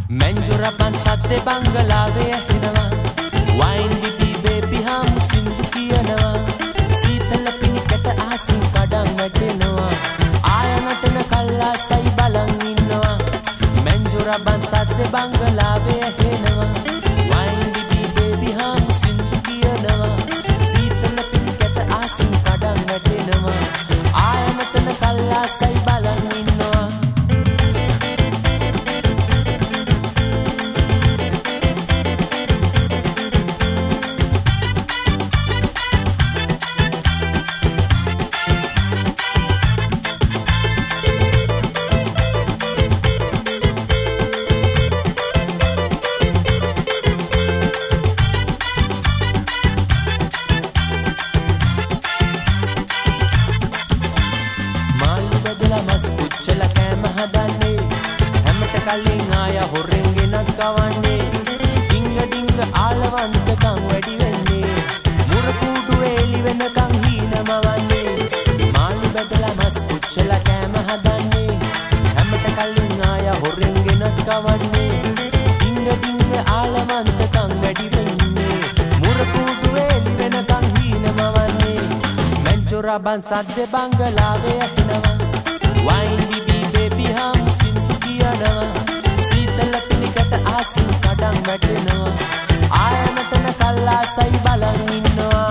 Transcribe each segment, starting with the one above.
මැංජොරපන් සද්දේ බංගලාවේ ඇහෙනවා වයින් දිපි බේබි හම් සින්දු කියනවා සීතල පිණිකට ආසින් කඩන් වැටෙනවා ආයනටන කල්ලාසයි බලන් ඉන්නවා මැංජොරපන් සද්දේ බංගලාවේ ඇහෙනවා වයින් දිපි බේබි හම් සින්දු කියනවා සීතල පිණිකට ආසින් කඩන් වැටෙනවා ආයනටන කල්ලාසයි බලන් ඉන්නවා පුච්චල කෑම හදන්නේ හැමට කලින් ආය හොරෙන් ගෙනත් කවන්නේ ඩිංග ඩිංග ආලවන්තකම් වැඩි වෙන්නේ මුර කුඩු එලි වෙනකන් හීනමවන්නේ මාළු බදලා මස් පුච්චල කෑම හදන්නේ හැමට කලින් ආය හොරෙන් ගෙනත් කවන්නේ ඩිංග ඩිංග ආලවන්තකම් වැඩි වෙන්නේ මුර කුඩු එලි වෙනකන් හීනමවන්නේ මැංජොරපන් සද්දේ බංගලාවේ ඇහෙනවා වයින් දිපි බේබි හම් සින්දු කියනවා සීතල පිණිකට ආසින් කඩන් වැටෙනවා ආයනටන කල්ලාසයි බලන් ඉන්නවා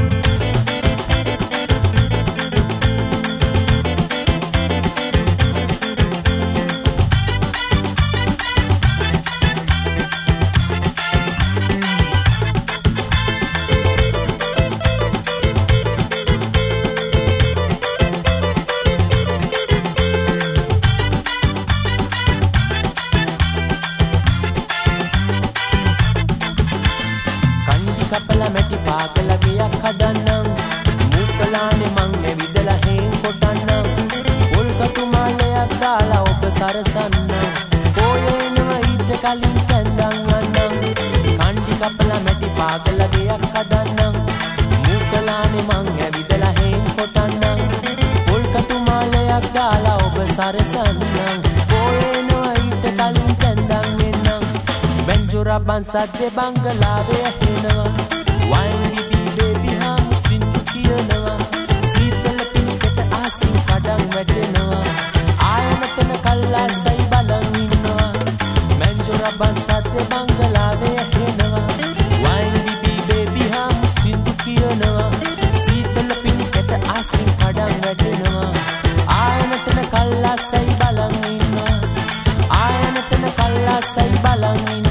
කපලා මැටි පාකලා ගියක් හදන්නම් මූකලානේ මං ඇවිදලා හේන් කොටන්නම් පොල් කටු මාලයක් දාලා ඔබ සරසන්නම් පොයේනවා ඊට කලින් කැඳන් යන්නම් කණ්ඩි කපලා මැටි පාකලා ගියක් හදන්නම් මූකලානේ මං ඇවිදලා හේන් කොටන්නම් පොල් කටු මාලයක් දාලා ඔබ සරසන්නම් පොයේනවා ඊට කලින් කැඳන් එන්නම් මැංජොරපන් සද්දේ බංගලාවේ ඇහෙනවා වයින් දිපි බේබි හම් සින්දු කියනවා සීතල පිණිකට ආසින් කඩන් වැටෙනවා ආයනටන කල්ලාසයි බලන් ඉන්නවා මැංජොරපන් සද්දේ බංගලාවේ ඇහෙනවා වයින් දිපි බේබි හම් සින්දු කියනවා සීතල පිණිකට ආසින් කඩන් වැටෙනවා ආයනටන කල්ලාසයි බලන් ඉන්නවා ආයනටන කල්ලාසයි බලන් ඉන්නවා